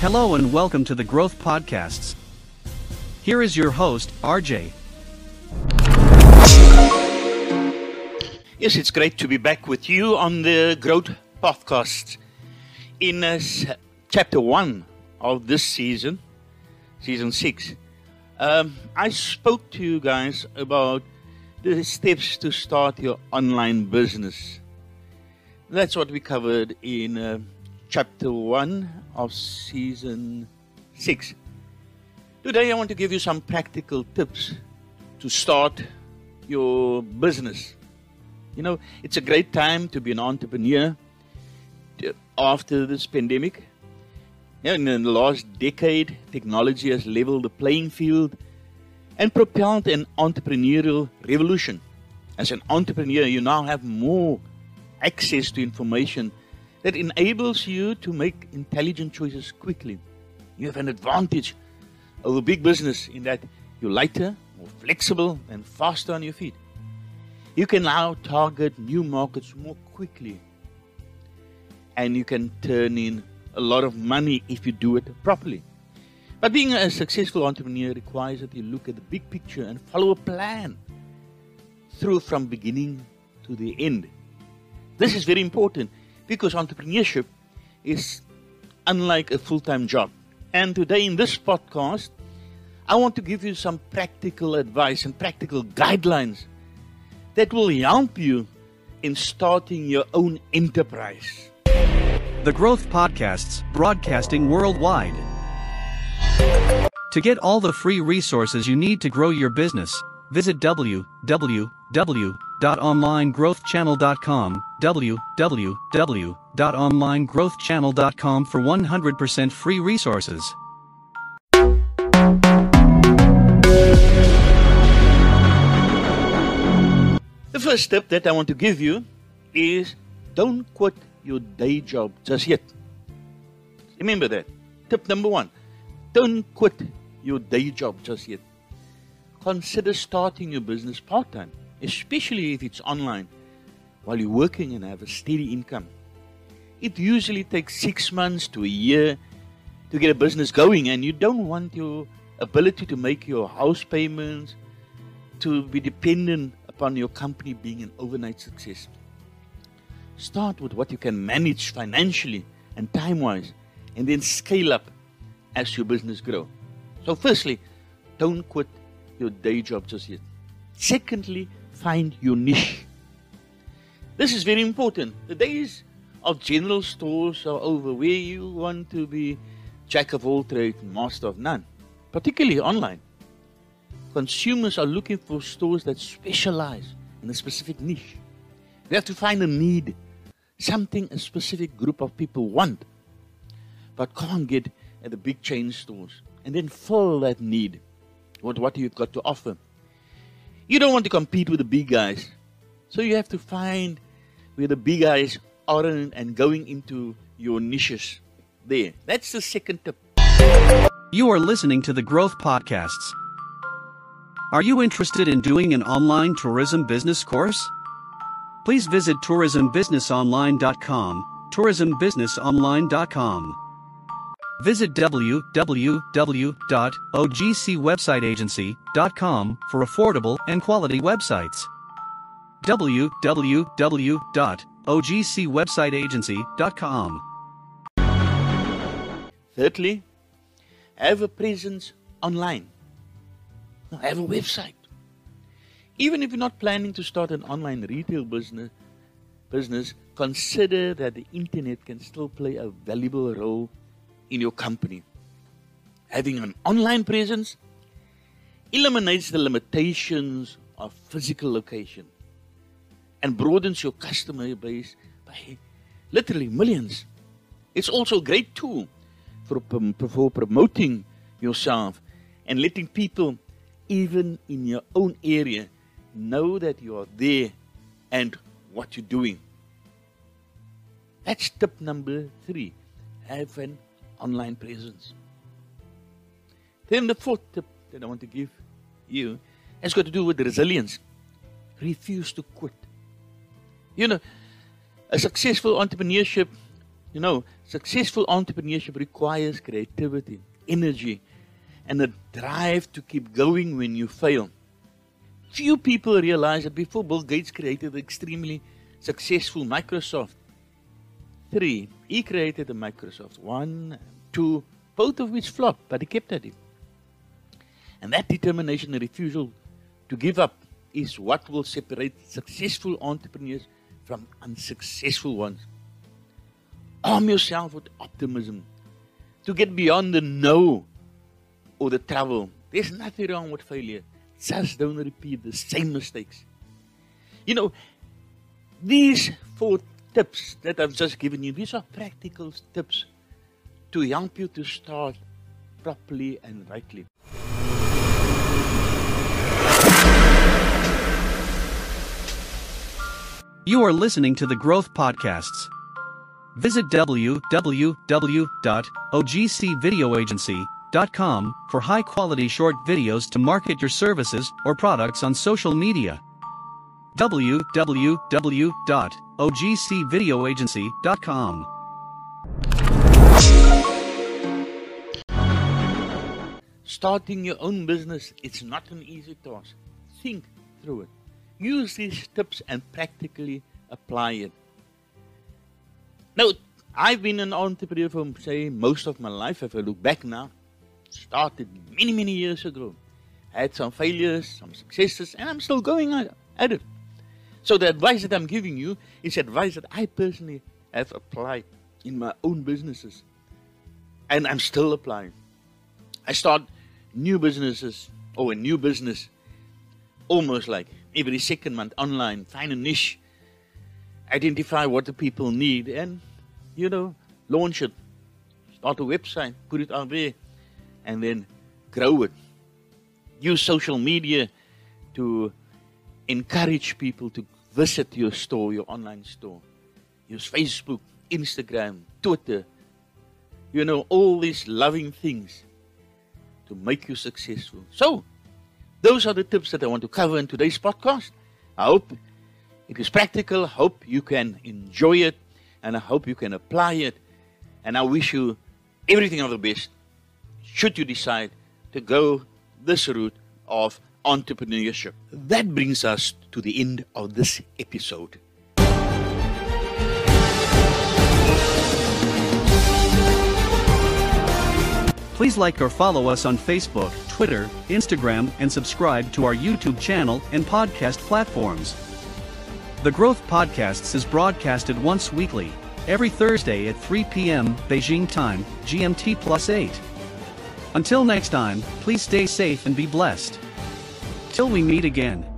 Hello and welcome to the Growth Podcasts. Here is your host, RJ. Yes, it's great to be back with you on the Growth Podcast. In chapter 1 of this season 6, I spoke to you guys about the steps to start your online business. That's what we covered in chapter 1 of season 6. Today I want to give you some practical tips to start your business. You know, it's a great time to be an entrepreneur after this pandemic. In the last decade, technology has leveled the playing field and propelled an entrepreneurial revolution. As an entrepreneur, you now have more access to information that enables you to make intelligent choices quickly. You have an advantage over big business in that you're lighter, more flexible, and faster on your feet. You can now target new markets more quickly, and you can turn in a lot of money if you do it properly. But being a successful entrepreneur requires that you look at the big picture and follow a plan through from beginning to the end. This is very important because entrepreneurship is unlike a full-time job. And today in this podcast, I want to give you some practical advice and practical guidelines that will help you in starting your own enterprise. The Growth Podcasts, broadcasting worldwide. To get all the free resources you need to grow your business, visit www.onlinegrowthchannel.com, www.onlinegrowthchannel.com for 100% free resources. The first tip that I want to give you is don't quit your day job just yet. Remember that. Tip number 1, don't quit your day job just yet. Consider starting your business part-time, especially if it's online, while you're working and have a steady income. It usually takes 6 months to a year to get a business going, and you don't want your ability to make your house payments to be dependent upon your company being an overnight success. Start with what you can manage financially and time-wise, and then scale up as your business grows. So firstly, don't quit your day job just yet. Secondly, find your niche. This is very important. The days of general stores are over, where you want to be jack of all trades and master of none, particularly online. Consumers are looking for stores that specialize in a specific niche. You have to find a need, something a specific group of people want, but can't get at the big chain stores, and then fill that need with what you've got to offer. You don't want to compete with the big guys, so you have to find where the big guys are and going into your niches there. That's the second tip. You are listening to the Growth Podcasts. Are you interested in doing an online tourism business course? Please visit tourismbusinessonline.com, tourismbusinessonline.com. Visit www.ogcwebsiteagency.com for affordable and quality websites. www.ogcwebsiteagency.com. Thirdly, have a presence online. Now, have a website. Even if you're not planning to start an online retail business, consider that the internet can still play a valuable role in your company. Having an online presence eliminates the limitations of physical location and broadens your customer base by literally millions. It's also a great tool for promoting yourself and letting people, even in your own area, know that you are there and what you're doing. That's tip number 3. Have an online presence. Then the fourth tip that I want to give you has got to do with resilience. Refuse to quit. You know, a successful entrepreneurship You know, successful entrepreneurship requires creativity, energy, and a drive to keep going when you fail. Few people realize that before Bill Gates created the extremely successful Microsoft, he created the Microsoft 1, 2, both of which flopped, but he kept at it. And that determination and refusal to give up is what will separate successful entrepreneurs from unsuccessful ones. Arm yourself with optimism to get beyond the no or the trouble. There's nothing wrong with failure. Just don't repeat the same mistakes. You know, these 4 tips that I've just given you, these are practical tips to help you to start properly and rightly. You are listening to the Growth Podcasts. Visit www.ogcvideoagency.com for high-quality short videos to market your services or products on social media. www.ogcvideoagency.com. Starting your own business, it's not an easy task. Think through it. Use these tips and practically apply it. Now, I've been an entrepreneur for, say, most of my life. If I look back now, started many, many years ago. I had some failures, some successes, and I'm still going at it. So the advice that I'm giving you is advice that I personally have applied in my own businesses. And I'm still applying. I start new businesses, or a new business, almost like every second month online. Find a niche, identify what the people need, and, you know, launch it. Start a website, put it out there, and then grow it. Use social media to encourage people to visit your store, your online store. Use Facebook, Instagram, Twitter, you know, all these loving things to make you successful. So, those are the tips that I want to cover in today's podcast. I hope it is practical. I hope you can enjoy it, and I hope you can apply it. And I wish you everything of the best should you decide to go this route of entrepreneurship. That brings us to the end of this episode. Please like or follow us on Facebook, Twitter, Instagram, and subscribe to our YouTube channel and podcast platforms. The Growth Podcasts is broadcasted once weekly, every Thursday at 3 p.m. Beijing time, GMT +8. Until next time, please stay safe and be blessed. Till we meet again.